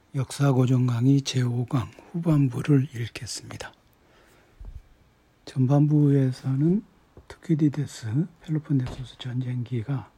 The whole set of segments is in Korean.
역사고전 강의 제5강 후반부를 읽겠습니다. 전반부에서는 투키디데스 펠로폰네소스 전쟁기가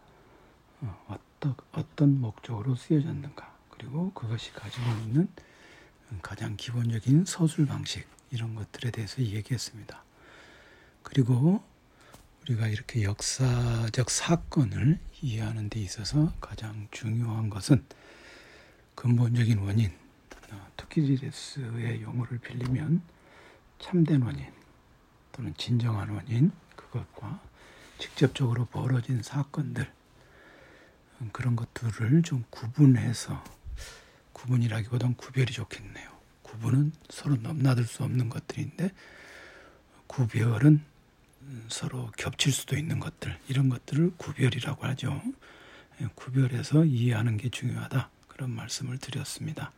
어떤 목적으로 쓰여졌는가, 그리고 그것이 가지고 있는 가장 기본적인 서술 방식, 이런 것들에 대해서 얘기했습니다. 그리고 우리가 이렇게 역사적 사건을 이해하는 데 있어서 가장 중요한 것은 근본적인 원인, 투키디데스의 용어를 빌리면 참된 원인 또는 진정한 원인, 그것과 직접적으로 벌어진 사건들, 그런 것들을 좀 구분해서, 구분이라기보다는 구별이 좋겠네요. 구분은 서로 넘나들 수 없는 것들인데, 구별은 서로 겹칠 수도 있는 것들, 이런 것들을 구별이라고 하죠. 구별해서 이해하는 게 중요하다, 그런 말씀을 드렸습니다.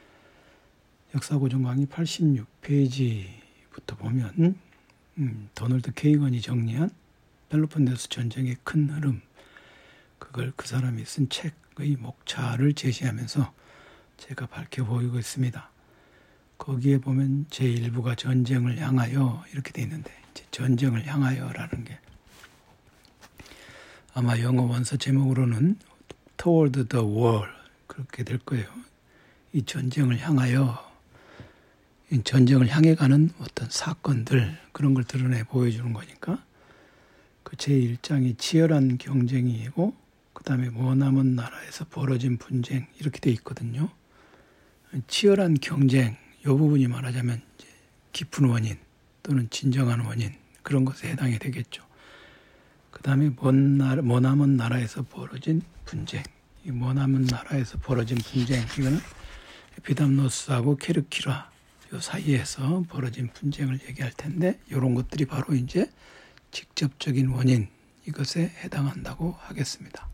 역사고전 강의 86페이지부터 보면 도널드 케이건이 정리한 펠로폰네소스 전쟁의 큰 흐름, 그걸 그 사람이 쓴 책의 목차를 제시하면서 제가 밝혀 보이고 있습니다. 거기에 보면 제1부가 전쟁을 향하여 이렇게 돼 있는데, 이제 전쟁을 향하여라는 게 아마 영어 원서 제목으로는 Toward the War 그렇게 될 거예요. 이 전쟁을 향하여, 이 전쟁을 향해 가는 어떤 사건들, 그런 걸 드러내 보여주는 거니까, 그 제1장이 치열한 경쟁이고, 그 다음에 머나먼 나라에서 벌어진 분쟁, 이렇게 돼 있거든요. 치열한 경쟁, 이 부분이 말하자면 이제 깊은 원인 또는 진정한 원인, 그런 것에 해당이 되겠죠. 그 다음에 머나먼 나라에서 벌어진 분쟁, 이 머나먼 나라에서 벌어진 분쟁, 이거는 에피담노스하고 케르키라 이 사이에서 벌어진 분쟁을 얘기할 텐데, 이런 것들이 바로 이제 직접적인 원인, 이것에 해당한다고 하겠습니다.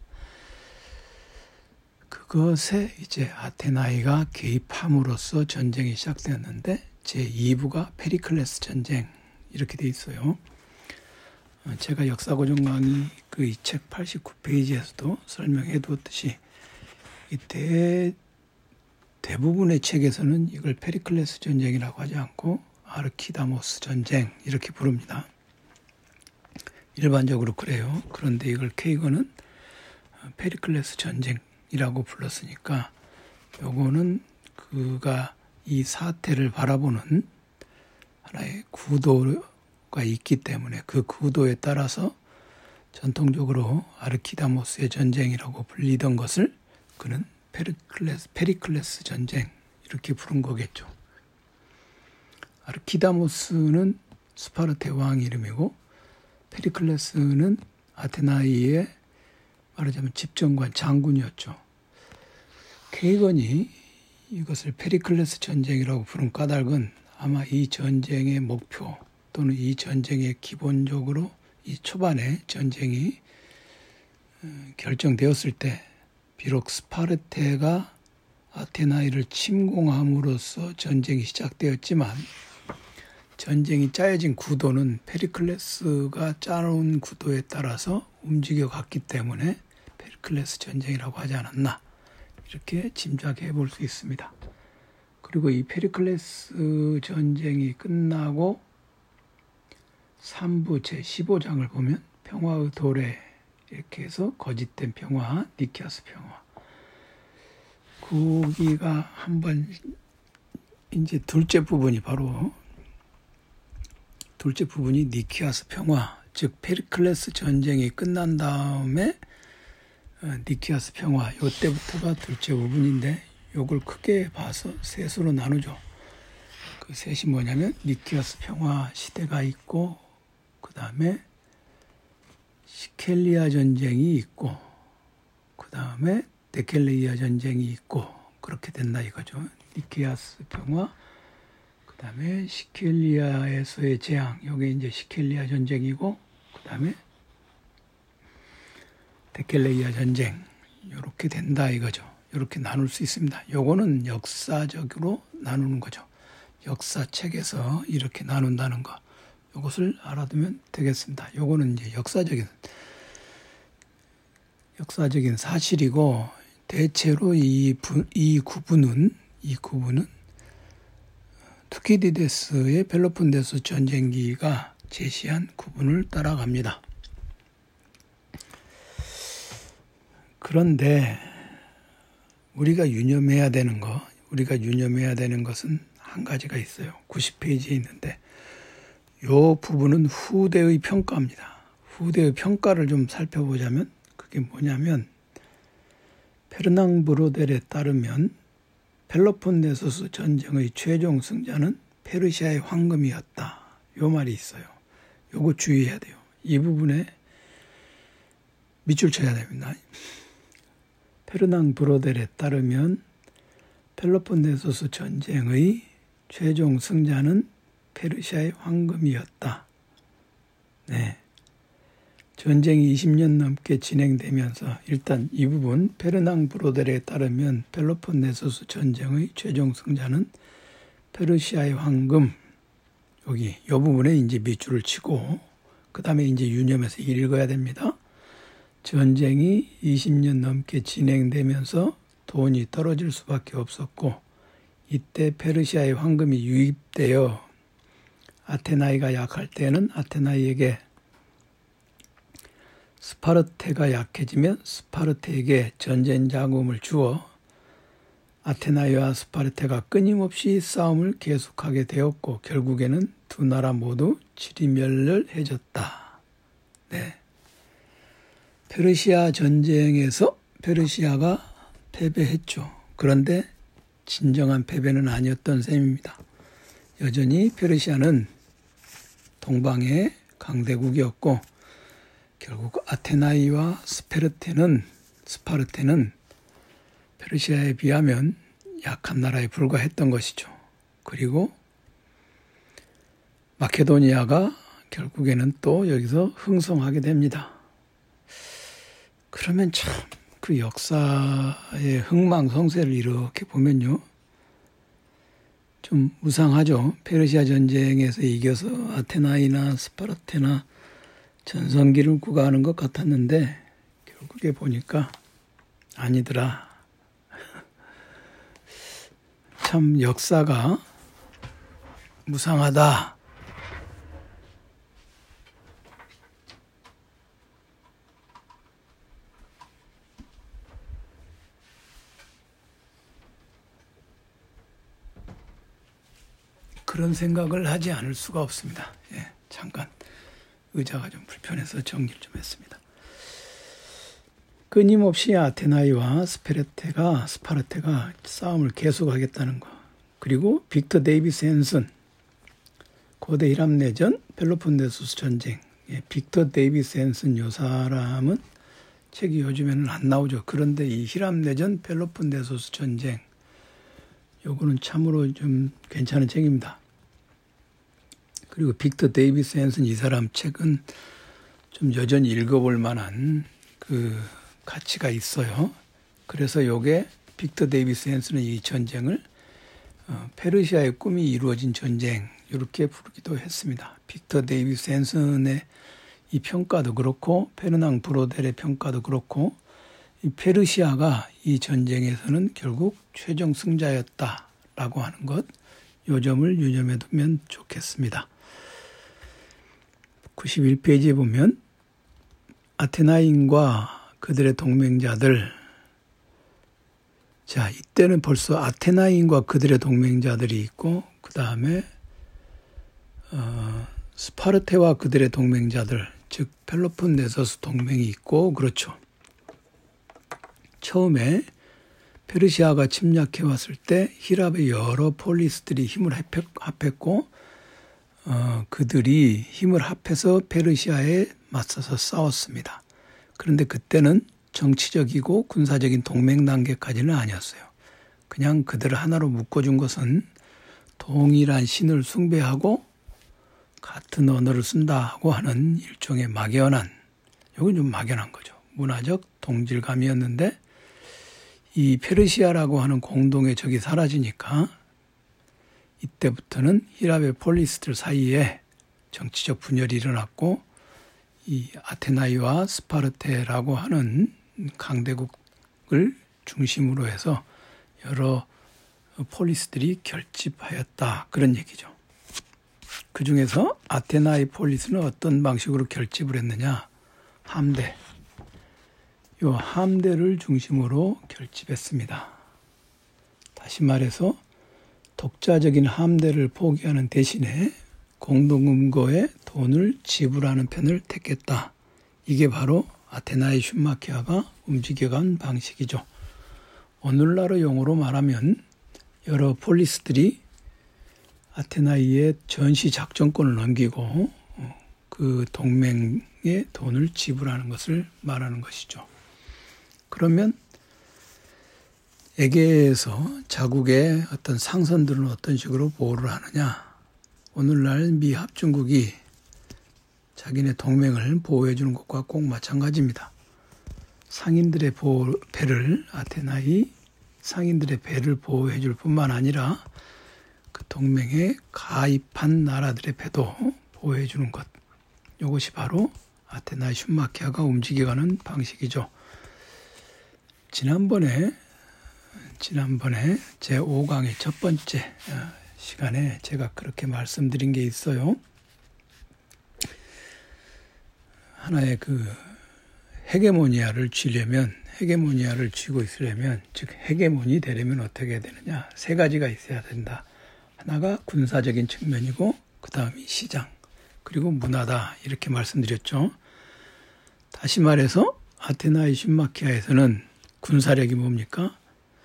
그것에 이제 아테나이가 개입함으로써 전쟁이 시작되었는데, 제2부가 페리클레스 전쟁, 이렇게 돼 있어요. 제가 역사고전 강의 그 이 책 89페이지에서도 설명해 두었듯이, 이 대부분의 책에서는 이걸 페리클레스 전쟁이라고 하지 않고 아르키다모스 전쟁, 이렇게 부릅니다. 일반적으로 그래요. 그런데 이걸 케이건은 페리클레스 전쟁이라고 불렀으니까, 요거는 그가 이 사태를 바라보는 하나의 구도가 있기 때문에, 그 구도에 따라서 전통적으로 아르키다모스의 전쟁이라고 불리던 것을 그는 페리클레스 전쟁, 이렇게 부른 거겠죠. 아르키다모스는 스파르타의 왕 이름이고, 페리클레스는 아테나이의 말하자면 집정관, 장군이었죠. 케이건이 이것을 페리클레스 전쟁이라고 부른 까닭은 아마 이 전쟁의 목표 또는 이 전쟁의 기본적으로 이 초반에 전쟁이 결정되었을 때, 비록 스파르타가 아테나이를 침공함으로써 전쟁이 시작되었지만, 전쟁이 짜여진 구도는 페리클레스가 짜놓은 구도에 따라서 움직여 갔기 때문에 페리클레스 전쟁이라고 하지 않았나, 이렇게 짐작해 볼 수 있습니다. 그리고 이 페리클레스 전쟁이 끝나고 3부 제15장을 보면 평화의 도래, 이렇게 해서 거짓된 평화, 니키아스 평화, 거기가 한번 이제 둘째 부분이 니키아스 평화, 즉 페리클레스 전쟁이 끝난 다음에 니키아스 평화, 이때부터가 둘째 부분인데, 요걸 크게 봐서 셋으로 나누죠. 그 셋이 뭐냐면 니키아스 평화 시대가 있고, 그 다음에 시켈리아 전쟁이 있고, 그 다음에 데켈레이아 전쟁이 있고, 그렇게 된다 이거죠. 니키아스 평화, 그 다음에 시켈리아에서의 재앙, 이게 이제 시켈리아 전쟁이고, 그 다음에 데켈레이아 전쟁, 이렇게 된다 이거죠. 이렇게 나눌 수 있습니다. 요거는 역사적으로 나누는 거죠. 역사책에서 이렇게 나눈다는 거, 이것을 알아두면 되겠습니다. 요거는 이제 역사적인 사실이고, 대체로 이 구분은 이 구분은 투키디데스의 펠로폰네소스 전쟁기가 제시한 구분을 따라갑니다. 그런데 우리가 유념해야 되는 것은 한 가지가 있어요. 90페이지에 있는데 이 부분은 후대의 평가입니다. 후대의 평가를 좀 살펴보자면 그게 뭐냐면 페르낭 브로델에 따르면 펠로폰네소스 전쟁의 최종 승자는 페르시아의 황금이었다. 요 말이 있어요. 요거 주의해야 돼요. 이 부분에 밑줄 쳐야 됩니다. 페르낭 브로델에 따르면 펠로폰네소스 전쟁의 최종 승자는 페르시아의 황금이었다. 네. 전쟁이 20년 넘게 진행되면서 일단 이 부분 페르낭 브로델에 따르면 펠로폰네소스 전쟁의 최종 승자는 페르시아의 황금, 여기 이 부분에 이제 밑줄을 치고 그 다음에 이제 유념해서 읽어야 됩니다. 전쟁이 20년 넘게 진행되면서 돈이 떨어질 수밖에 없었고 이때 페르시아의 황금이 유입되어 아테나이가 약할 때는 아테나이에게 스파르테가 약해지면 스파르테에게 전쟁 자금을 주어 아테나이와 스파르테가 끊임없이 싸움을 계속하게 되었고 결국에는 두 나라 모두 지리멸렬해졌다. 네. 페르시아 전쟁에서 페르시아가 패배했죠. 그런데 진정한 패배는 아니었던 셈입니다. 여전히 페르시아는 동방의 강대국이었고 결국 아테나이와 스파르테는 페르시아에 비하면 약한 나라에 불과했던 것이죠. 그리고 마케도니아가 결국에는 또 여기서 흥성하게 됩니다. 그러면 참 그 역사의 흥망성쇠를 이렇게 보면요. 좀 무상하죠. 페르시아 전쟁에서 이겨서 아테나이나 스파르테나 전성기를 구가하는 것 같았는데 결국에 보니까 아니더라. 참 역사가 무상하다. 그런 생각을 하지 않을 수가 없습니다. 예, 잠깐 의자가 좀 불편해서 정리를 좀 했습니다. 끊임없이 아테나이와 스파르테가 싸움을 계속하겠다는 것. 그리고 빅터 데이비스 헨슨 고대 히랍내전 펠로폰네소스 전쟁. 예, 빅터 데이비스 헨슨 요 사람은 책이 요즘에는 안 나오죠. 그런데 이 히랍내전 펠로폰네소스 전쟁 요거는 참으로 좀 괜찮은 책입니다. 그리고 빅터 데이비스 헨슨 이 사람 책은 좀 여전히 읽어볼 만한 그 가치가 있어요. 그래서 요게 빅터 데이비스 헨슨은 이 전쟁을 페르시아의 꿈이 이루어진 전쟁 이렇게 부르기도 했습니다. 빅터 데이비스 헨슨의 이 평가도 그렇고 페르낭 브로델의 평가도 그렇고 이 페르시아가 이 전쟁에서는 결국 최종 승자였다라고 하는 것, 요 점을 유념해 두면 좋겠습니다. 91페이지에 보면 아테나인과 그들의 동맹자들, 자 이때는 벌써 아테나인과 그들의 동맹자들이 있고 그 다음에 스파르테와 그들의 동맹자들, 즉 펠로폰네소스 동맹이 있고 그렇죠. 처음에 페르시아가 침략해 왔을 때 히랍의 여러 폴리스들이 힘을 합했고 그들이 힘을 합해서 페르시아에 맞서서 싸웠습니다. 그런데 그때는 정치적이고 군사적인 동맹 단계까지는 아니었어요. 그냥 그들을 하나로 묶어준 것은 동일한 신을 숭배하고 같은 언어를 쓴다고 하는 일종의 막연한, 이건 좀 막연한 거죠. 문화적 동질감이었는데 이 페르시아라고 하는 공동의 적이 사라지니까 이때부터는 히랍의 폴리스들 사이에 정치적 분열이 일어났고 이 아테나이와 스파르테라고 하는 강대국을 중심으로 해서 여러 폴리스들이 결집하였다. 그런 얘기죠. 그 중에서 아테나의 폴리스는 어떤 방식으로 결집을 했느냐? 함대. 요 함대를 중심으로 결집했습니다. 다시 말해서 독자적인 함대를 포기하는 대신에 공동금고에 돈을 지불하는 편을 택했다. 이게 바로 아테나의 슈마키아가 움직여간 방식이죠. 오늘날의 용어로 말하면 여러 폴리스들이 아테나이의 전시 작전권을 넘기고 그 동맹에 돈을 지불하는 것을 말하는 것이죠. 그러면 에게에서 자국의 어떤 상선들은 어떤 식으로 보호를 하느냐? 오늘날 미 합중국이 자기네 동맹을 보호해 주는 것과 꼭 마찬가지입니다. 상인들의 배를 아테나이 상인들의 배를 보호해 줄 뿐만 아니라 그 동맹에 가입한 나라들의 배도 보호해 주는 것. 이것이 바로 아테나의 슈마키아가 움직여가는 방식이죠. 지난번에 제5강의 첫 번째 시간에 제가 그렇게 말씀드린 게 있어요. 하나의 그 헤게모니아를 쥐고 있으려면, 즉 헤게몬이 되려면 어떻게 해야 되느냐? 세 가지가 있어야 된다. 하나가 군사적인 측면이고, 그 다음이 시장, 그리고 문화다. 이렇게 말씀드렸죠. 다시 말해서 아테나의 슈마키아에서는 군사력이 뭡니까?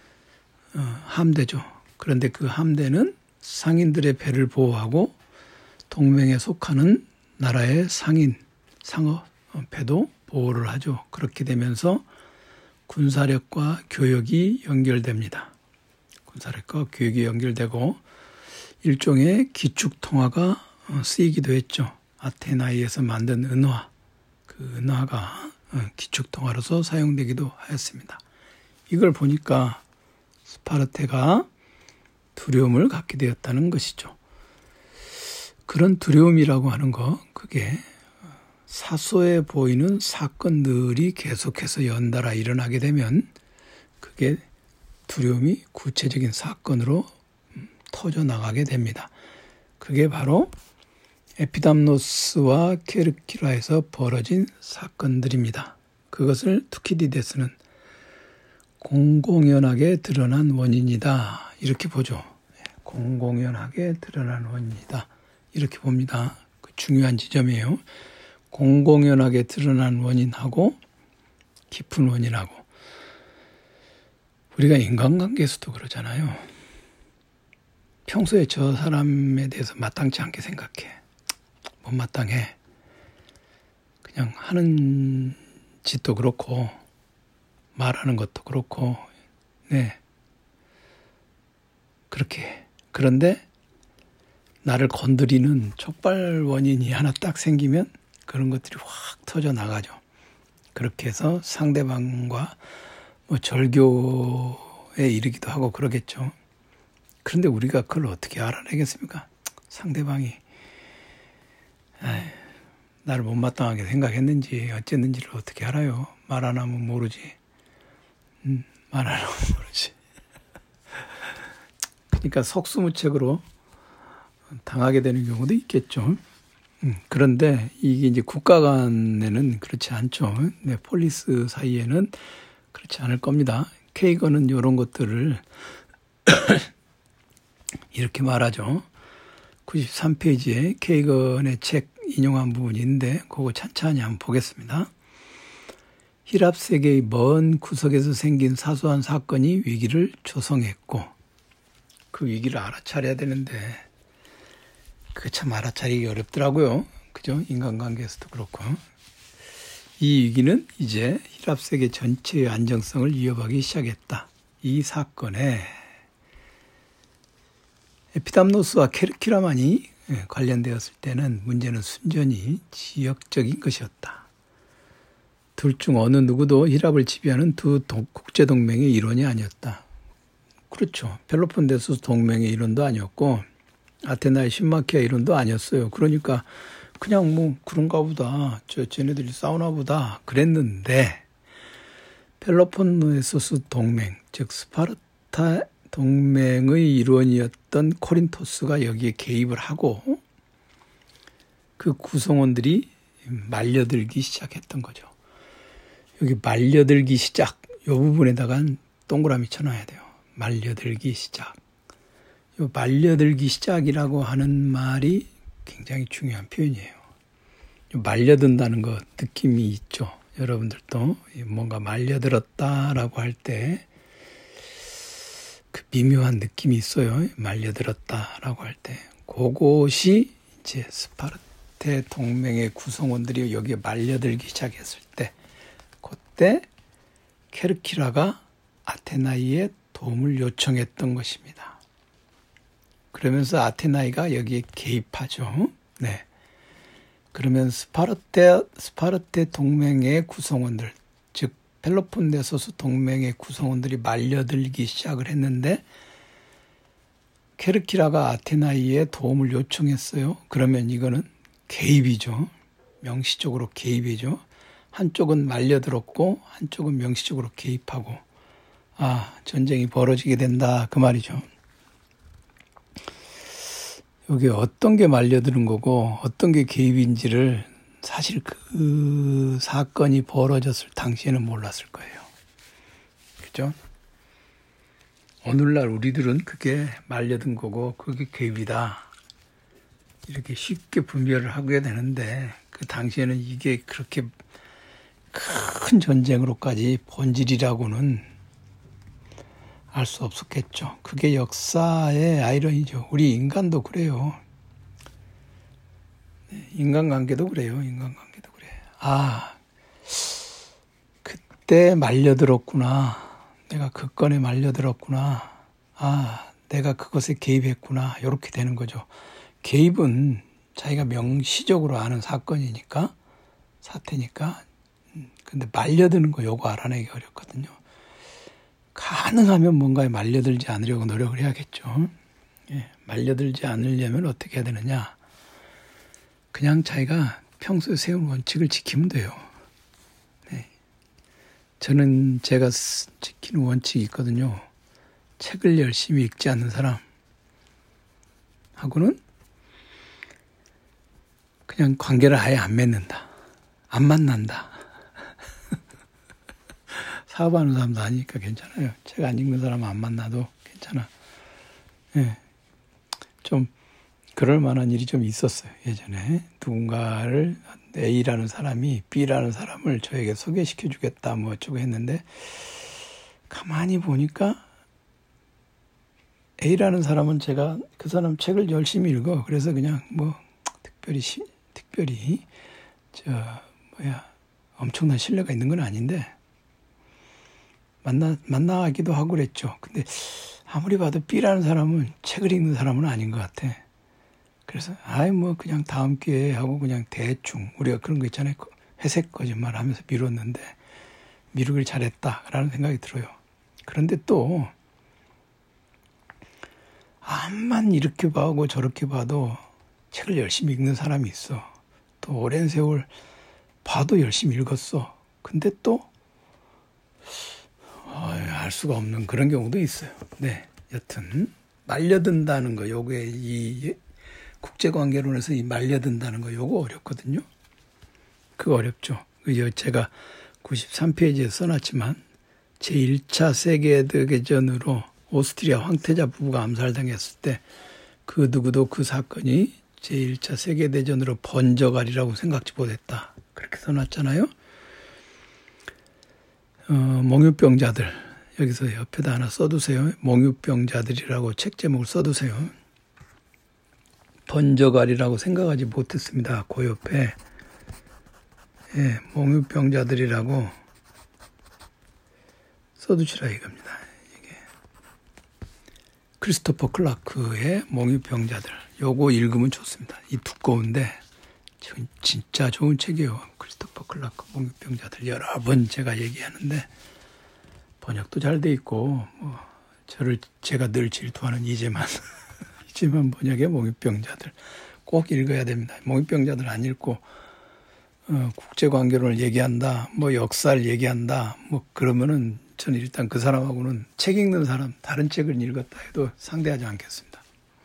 함대죠. 그런데 그 함대는 상인들의 배를 보호하고 동맹에 속하는 나라의 상어 배도 보호를 하죠. 그렇게 되면서 군사력과 교역이 연결됩니다. 군사력과 교역이 연결되고 일종의 기축통화가 쓰이기도 했죠. 아테나이에서 만든 은화, 그 은화가 기축통화로서 사용되기도 하였습니다. 이걸 보니까 스파르테가 두려움을 갖게 되었다는 것이죠. 그런 두려움이라고 하는 거, 그게 사소해 보이는 사건들이 계속해서 연달아 일어나게 되면 그게 두려움이 구체적인 사건으로 터져나가게 됩니다. 그게 바로 에피담노스와 케르키라에서 벌어진 사건들입니다. 그것을 투키디데스는 공공연하게 드러난 원인이다. 이렇게 보죠. 공공연하게 드러난 원인이다. 이렇게 봅니다. 그 중요한 지점이에요. 공공연하게 드러난 원인하고 깊은 원인하고, 우리가 인간관계에서도 그러잖아요. 평소에 저 사람에 대해서 마땅치 않게 생각해. 못마땅해. 그냥 하는 짓도 그렇고 말하는 것도 그렇고, 그렇게 해. 그런데 나를 건드리는 촉발 원인이 하나 딱 생기면 그런 것들이 확 터져 나가죠. 그렇게 해서 상대방과 절교에 이르기도 하고 그러겠죠. 그런데 우리가 그걸 어떻게 알아내겠습니까? 상대방이 나를 못마땅하게 생각했는지 어쨌는지를 어떻게 알아요? 말 안 하면 모르지. 말 안 하면 모르지. 그러니까 속수무책으로 당하게 되는 경우도 있겠죠. 그런데 이게 이제 국가 간에는 그렇지 않죠. 폴리스 사이에는 그렇지 않을 겁니다. 케이건은 이런 것들을 이렇게 말하죠. 93페이지에 케이건의 책 인용한 부분인데 그거 찬찬히 한번 보겠습니다. 히랍 세계의 먼 구석에서 생긴 사소한 사건이 위기를 조성했고, 그 위기를 알아차려야 되는데 그게 참 알아차리기 어렵더라고요. 그죠? 인간관계에서도 그렇고. 이 위기는 이제 히랍 세계 전체의 안정성을 위협하기 시작했다. 이 사건에 에피담노스와 케르키라만이 관련되었을 때는 문제는 순전히 지역적인 것이었다. 둘 중 어느 누구도 히랍을 지배하는 두 국제동맹의 일원이 아니었다. 그렇죠. 펠로폰네소스 동맹의 일원도 아니었고 아테나의 슈마키아 일원도 아니었어요. 그러니까 그냥 그런가 보다, 쟤네들이 싸우나 보다 그랬는데 펠로폰네소스 동맹, 즉 스파르타 동맹의 일원이었던 코린토스가 여기에 개입을 하고 그 구성원들이 말려들기 시작했던 거죠. 여기 말려들기 시작, 이 부분에다가 동그라미 쳐놔야 돼요. 말려들기 시작. 이 말려들기 시작이라고 하는 말이 굉장히 중요한 표현이에요. 말려든다는 거 느낌이 있죠. 여러분들도 뭔가 말려들었다라고 할 때 그 미묘한 느낌이 있어요. 말려들었다라고 할 때. 그것이 이제 스파르테 동맹의 구성원들이 여기에 말려들기 시작했을 때, 그때 케르키라가 아테나이의 도움을 요청했던 것입니다. 그러면서 아테나이가 여기에 개입하죠. 네. 그러면 스파르테 동맹의 구성원들, 즉 펠로폰네소스 동맹의 구성원들이 말려들기 시작을 했는데 케르키라가 아테나이의 도움을 요청했어요. 그러면 이거는 개입이죠. 명시적으로 개입이죠. 한쪽은 말려들었고 한쪽은 명시적으로 개입하고 전쟁이 벌어지게 된다 그 말이죠. 여기 어떤 게 말려드는 거고 어떤 게 개입인지를 사실 그 사건이 벌어졌을 당시에는 몰랐을 거예요. 그죠? 오늘날 우리들은 그게 말려든 거고 그게 개입이다, 이렇게 쉽게 분별을 하게 되는데 그 당시에는 이게 그렇게 큰 전쟁으로까지 본질이라고는 알 수 없었겠죠. 그게 역사의 아이러니죠. 우리 인간도 그래요. 인간관계도 그래요. 인간관계도 그래. 그때 말려들었구나. 내가 그 건에 말려들었구나. 내가 그것에 개입했구나. 이렇게 되는 거죠. 개입은 자기가 명시적으로 아는 사건이니까, 사태니까. 근데 말려드는 거 요거 알아내기 어렵거든요. 가능하면 뭔가에 말려들지 않으려고 노력을 해야겠죠. 말려들지 않으려면 어떻게 해야 되느냐. 그냥 자기가 평소에 세운 원칙을 지키면 돼요. 저는 제가 지키는 원칙이 있거든요. 책을 열심히 읽지 않는 사람하고는 그냥 관계를 아예 안 맺는다. 안 만난다. 사업하는 사람도 아니니까 괜찮아요. 책 안 읽는 사람 안 만나도 괜찮아. 좀 그럴 만한 일이 좀 있었어요. 예전에 누군가를 A라는 사람이 B라는 사람을 저에게 소개시켜 주겠다 뭐 어쩌고 했는데 가만히 보니까 A라는 사람은 제가 그 사람 책을 열심히 읽어. 그래서 그냥 뭐 특별히 엄청난 신뢰가 있는 건 아닌데 만나기도 하고 그랬죠. 근데 아무리 봐도 B라는 사람은 책을 읽는 사람은 아닌 것 같아. 그래서 뭐 그냥 다음 기회에 하고 그냥 대충 우리가 그런 거 있잖아요. 회색 거짓말 하면서 미뤘는데 미루길 잘했다라는 생각이 들어요. 그런데 또 암만 이렇게 봐고 저렇게 봐도 책을 열심히 읽는 사람이 있어. 또 오랜 세월 봐도 열심히 읽었어. 근데 또 알 수가 없는 그런 경우도 있어요. 네, 여튼 말려든다는 거, 요게 이 국제관계론에서 이 말려든다는 거, 요거 어렵거든요. 그거 어렵죠. 제가 93페이지에 써놨지만 제1차 세계대전으로 오스트리아 황태자 부부가 암살당했을 때 그 누구도 그 사건이 제1차 세계대전으로 번져가리라고 생각지 못했다. 그렇게 써놨잖아요. 몽유병자들, 여기서 옆에다 하나 써두세요. 몽유병자들이라고 책 제목을 써두세요. 번져가리라고 생각하지 못했습니다. 그 옆에 몽유병자들이라고 써두시라 이겁니다. 이게 크리스토퍼 클라크의 몽유병자들, 요거 읽으면 좋습니다. 이 두꺼운데 진짜 좋은 책이에요. 크리스토퍼 클라크 몽유병자들 여러 번 제가 얘기하는데 번역도 잘 돼 있고 제가 늘 질투하는 이재만 번역의 몽유병자들 꼭 읽어야 됩니다. 몽유병자들 안 읽고 국제관계론을 얘기한다, 뭐 역사를 얘기한다, 뭐 그러면은 저는 일단 그 사람하고는 책 읽는 사람, 다른 책을 읽었다 해도 상대하지 않겠습니다.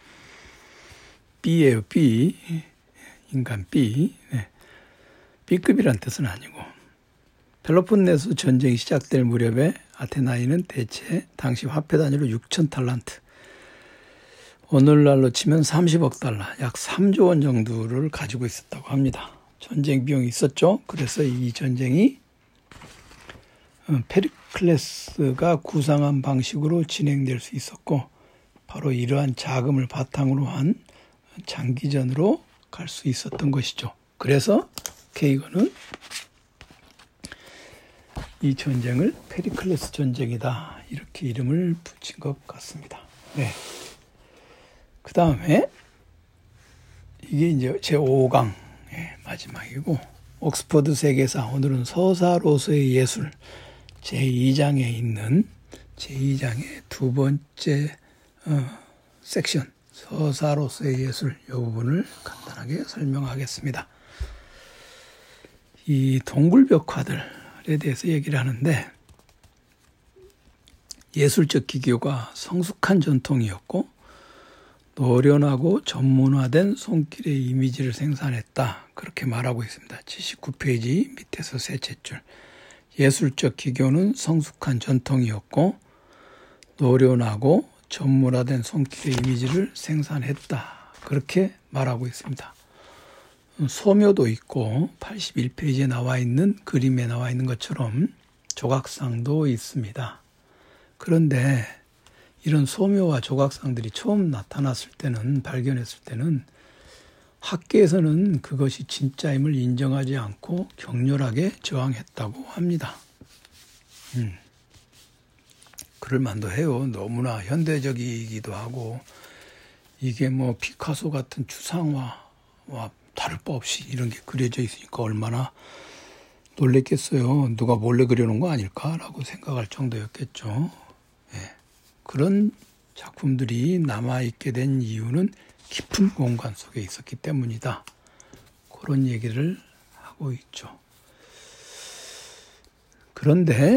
B예요, B. 인간 B. 네. B급이란 뜻은 아니고. 펠로폰네소 전쟁이 시작될 무렵에 아테나인은 대체 당시 화폐 단위로 6천 탈란트. 오늘날로 치면 30억 달러, 약 3조 원 정도를 가지고 있었다고 합니다. 전쟁 비용이 있었죠. 그래서 이 전쟁이 페리클레스가 구상한 방식으로 진행될 수 있었고 바로 이러한 자금을 바탕으로 한 장기전으로 갈 수 있었던 것이죠. 그래서 케이건은 이 전쟁을 페리클레스 전쟁이다 이렇게 이름을 붙인 것 같습니다. 네. 그 다음에 이게 이제 제5강 마지막이고 옥스퍼드 세계사 오늘은 서사로서의 예술 제2장에 있는 제2장의 두 번째 섹션 서사로서의 예술 이 부분을 간단하게 설명하겠습니다. 이 동굴벽화들에 대해서 얘기를 하는데 예술적 기교가 성숙한 전통이었고 노련하고 전문화된 손길의 이미지를 생산했다. 그렇게 말하고 있습니다. 79페이지 밑에서 셋째 줄. 예술적 기교는 성숙한 전통이었고 노련하고 전문화된 손길의 이미지를 생산했다. 그렇게 말하고 있습니다. 소묘도 있고 81페이지에 나와 있는 그림에 나와 있는 것처럼 조각상도 있습니다. 그런데 이런 소묘와 조각상들이 처음 나타났을 때는 발견했을 때는 학계에서는 그것이 진짜임을 인정하지 않고 격렬하게 저항했다고 합니다. 그럴 만도 해요. 너무나 현대적이기도 하고 이게 뭐 피카소 같은 추상화와 다를 바 없이 이런 게 그려져 있으니까 얼마나 놀랬겠어요. 누가 몰래 그려놓은 거 아닐까라고 생각할 정도였겠죠. 예. 그런 작품들이 남아있게 된 이유는 깊은 공간 속에 있었기 때문이다. 그런 얘기를 하고 있죠. 그런데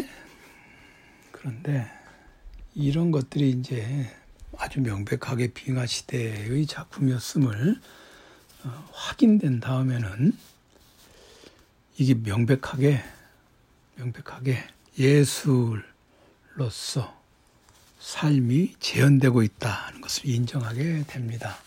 이런 것들이 이제 아주 명백하게 빙하 시대의 작품이었음을 확인된 다음에는 이게 명백하게 예술로서 삶이 재현되고 있다는 것을 인정하게 됩니다.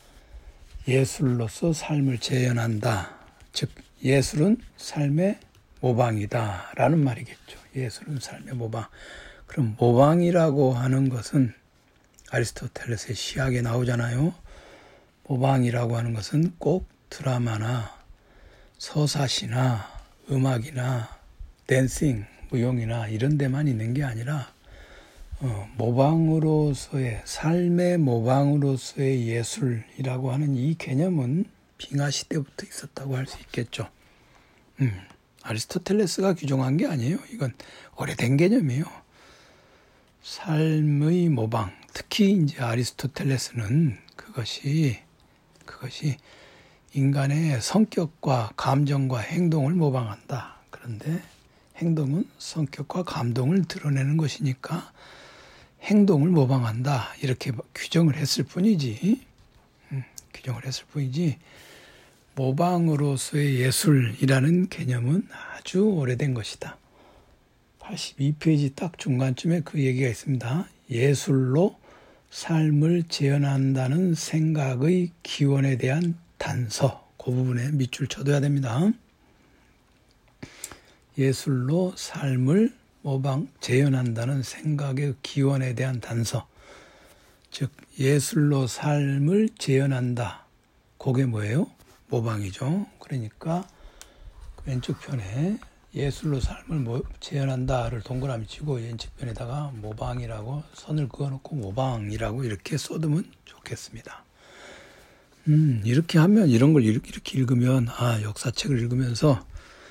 예술로서 삶을 재현한다. 즉 예술은 삶의 모방이다라는 말이겠죠. 예술은 삶의 모방. 그럼 모방이라고 하는 것은 아리스토텔레스의 시학에 나오잖아요. 모방이라고 하는 것은 꼭 드라마나 서사시나 음악이나 댄싱, 무용이나 이런 데만 있는 게 아니라 모방으로서의 삶의 모방으로서의 예술이라고 하는 이 개념은 빙하 시대부터 있었다고 할 수 있겠죠. 아리스토텔레스가 규정한 게 아니에요. 이건 오래된 개념이에요. 삶의 모방, 특히 이제 아리스토텔레스는 그것이 인간의 성격과 감정과 행동을 모방한다. 그런데 행동은 성격과 감동을 드러내는 것이니까 행동을 모방한다. 이렇게 규정을 했을 뿐이지. 모방으로서의 예술이라는 개념은 아주 오래된 것이다. 82페이지 딱 중간쯤에 그 얘기가 있습니다. 예술로 삶을 재현한다는 생각의 기원에 대한 단서. 그 부분에 밑줄 쳐둬야 됩니다. 예술로 삶을 재현한다는 생각의 기원에 대한 단서. 즉 예술로 삶을 재현한다. 그게 뭐예요? 모방이죠. 그러니까 왼쪽 편에 예술로 삶을 재현한다를 동그라미 치고 왼쪽 편에다가 모방이라고 선을 그어놓고 모방이라고 이렇게 써두면 좋겠습니다. 이렇게 하면 이런 걸 이렇게 읽으면 역사책을 읽으면서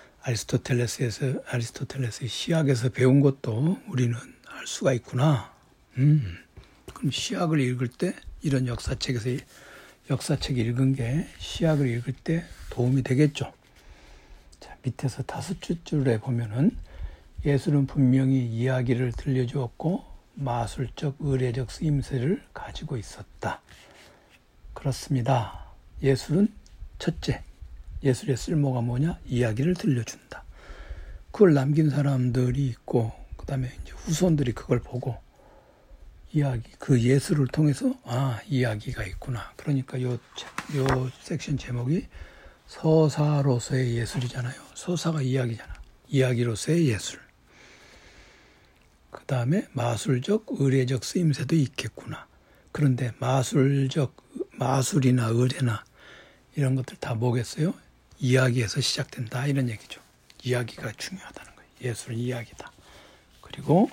아리스토텔레스의 시학에서 배운 것도 우리는 알 수가 있구나. 그럼 시학을 읽을 때 이런 역사책 읽은 게 시학을 읽을 때 도움이 되겠죠. 자, 밑에서 5줄에 보면은 예술은 분명히 이야기를 들려주었고 마술적 의례적 쓰임새를 가지고 있었다. 그렇습니다. 예술은 첫째, 예술의 쓸모가 뭐냐? 이야기를 들려준다. 그걸 남긴 사람들이 있고 그 다음에 이제 후손들이 그걸 보고 그 예술을 통해서 이야기가 있구나. 그러니까 요 섹션 제목이 서사로서의 예술이잖아요. 서사가 이야기잖아. 이야기로서의 예술. 그 다음에 마술적 의례적 쓰임새도 있겠구나. 그런데 마술이나 의례나 이런 것들 다 뭐겠어요? 이야기에서 시작된다 이런 얘기죠. 이야기가 중요하다는 거예요. 예술은 이야기다. 그리고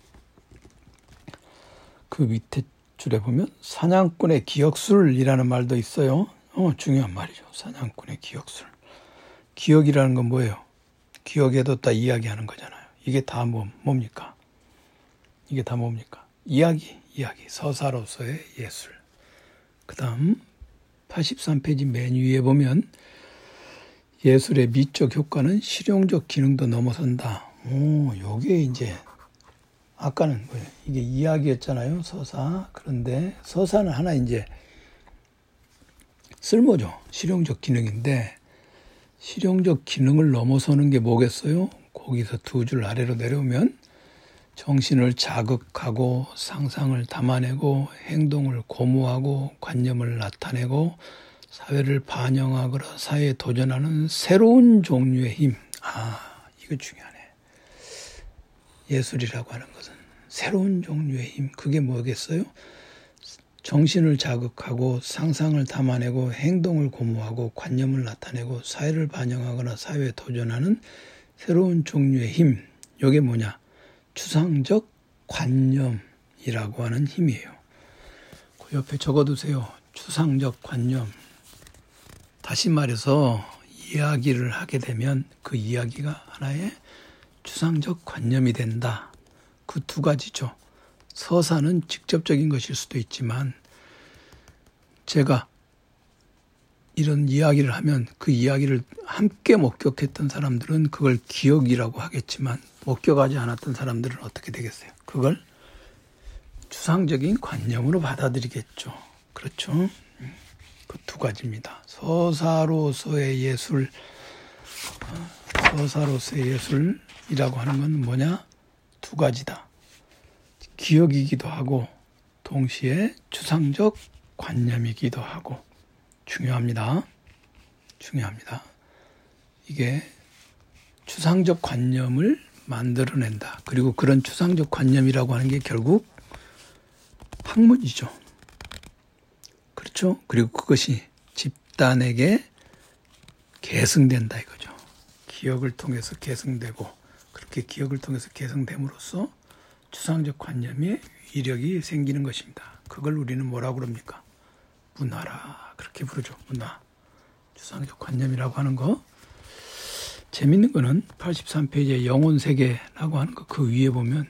그 밑에 줄에 보면 사냥꾼의 기억술이라는 말도 있어요. 중요한 말이죠. 사냥꾼의 기억술. 기억이라는 건 뭐예요? 기억에도 다 이야기하는 거잖아요. 이게 다 뭡니까? 이게 다 뭡니까? 이야기. 서사로서의 예술. 그 다음 83페이지 맨 위에 보면 예술의 미적 효과는 실용적 기능도 넘어선다. 요게 이제 아까는 뭐예요? 이게 이야기였잖아요. 서사. 그런데 서사는 하나 이제 쓸모죠. 실용적 기능인데 실용적 기능을 넘어서는 게 뭐겠어요? 거기서 두 줄 아래로 내려오면 정신을 자극하고 상상을 담아내고 행동을 고무하고 관념을 나타내고 사회를 반영하거나 사회에 도전하는 새로운 종류의 힘. 이거 중요하네. 예술이라고 하는 것은 새로운 종류의 힘. 그게 뭐겠어요? 정신을 자극하고 상상을 담아내고 행동을 고무하고 관념을 나타내고 사회를 반영하거나 사회에 도전하는 새로운 종류의 힘. 이게 뭐냐? 추상적 관념이라고 하는 힘이에요. 그 옆에 적어두세요. 추상적 관념. 다시 말해서 이야기를 하게 되면 그 이야기가 하나의 추상적 관념이 된다. 그 두 가지죠. 서사는 직접적인 것일 수도 있지만 제가 이런 이야기를 하면 그 이야기를 함께 목격했던 사람들은 그걸 기억이라고 하겠지만 목격하지 않았던 사람들은 어떻게 되겠어요? 그걸 추상적인 관념으로 받아들이겠죠. 그렇죠? 그 두 가지입니다. 서사로서의 예술이라고 하는 건 뭐냐? 두 가지다. 기억이기도 하고 동시에 추상적 관념이기도 하고 중요합니다. 이게 추상적 관념을 만들어낸다. 그리고 그런 추상적 관념이라고 하는 게 결국 학문이죠. 그렇죠? 그리고 그것이 집단에게 계승된다 이거죠. 기억을 통해서 계승되고 그렇게 기억을 통해서 계승됨으로써 추상적 관념의 위력이 생기는 것입니다. 그걸 우리는 뭐라고 그럽니까? 문화라 그렇게 부르죠. 문화. 추상적 관념이라고 하는 거. 재밌는 거는 83페이지에 영혼세계라고 하는 거 그 위에 보면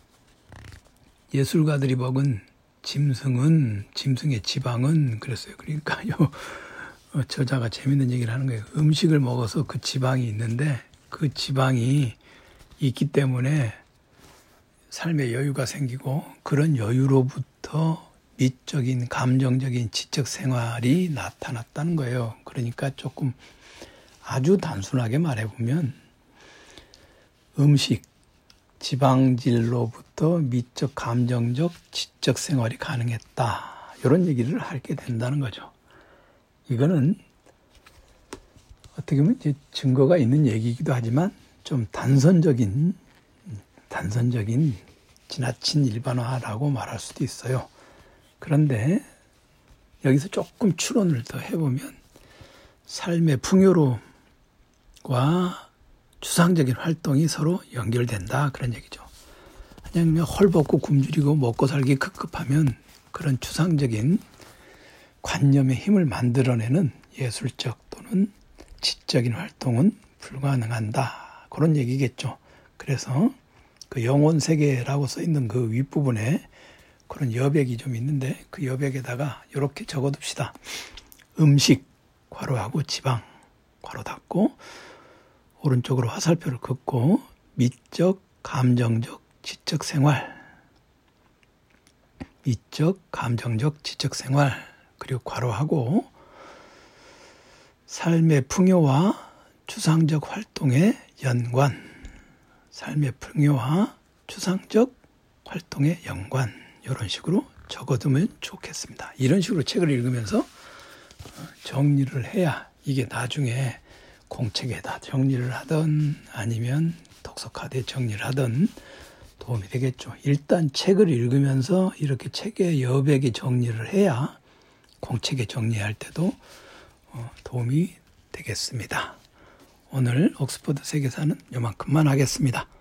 예술가들이 먹은 짐승의 지방은 그랬어요. 그러니까 저자가 재밌는 얘기를 하는 거예요. 음식을 먹어서 그 지방이 있는데 그 지방이 있기 때문에 삶의 여유가 생기고 그런 여유로부터 미적인 감정적인 지적 생활이 나타났다는 거예요. 그러니까 조금 아주 단순하게 말해보면 음식, 지방질로부터 미적 감정적 지적 생활이 가능했다. 이런 얘기를 하게 된다는 거죠. 이거는 어떻게 보면 이제 증거가 있는 얘기이기도 하지만 좀 단선적인 지나친 일반화라고 말할 수도 있어요. 그런데 여기서 조금 추론을 더 해보면 삶의 풍요로움과 추상적인 활동이 서로 연결된다 그런 얘기죠. 그냥 헐벗고 굶주리고 먹고 살기 급급하면 그런 추상적인 관념의 힘을 만들어내는 예술적 또는 지적인 활동은 불가능한다. 그런 얘기겠죠. 그래서 그 영혼세계라고 써있는 그 윗부분에 그런 여백이 좀 있는데 그 여백에다가 이렇게 적어둡시다. 음식, 괄호하고 지방, 괄호 닫고 오른쪽으로 화살표를 긋고 미적 감정적, 지적 생활, 미적, 감정적, 지적 생활, 그리고 괄호하고 삶의 풍요와 추상적 활동의 연관, 삶의 풍요와 추상적 활동의 연관, 이런 식으로 적어두면 좋겠습니다. 이런 식으로 책을 읽으면서 정리를 해야 이게 나중에 공책에다 정리를 하든 아니면 독서카드에 정리를 하든 도움이 되겠죠. 일단 책을 읽으면서 이렇게 책의 여백에 정리를 해야 공책에 정리할 때도 도움이 되겠습니다. 오늘 옥스퍼드 세계사는 요만큼만 하겠습니다.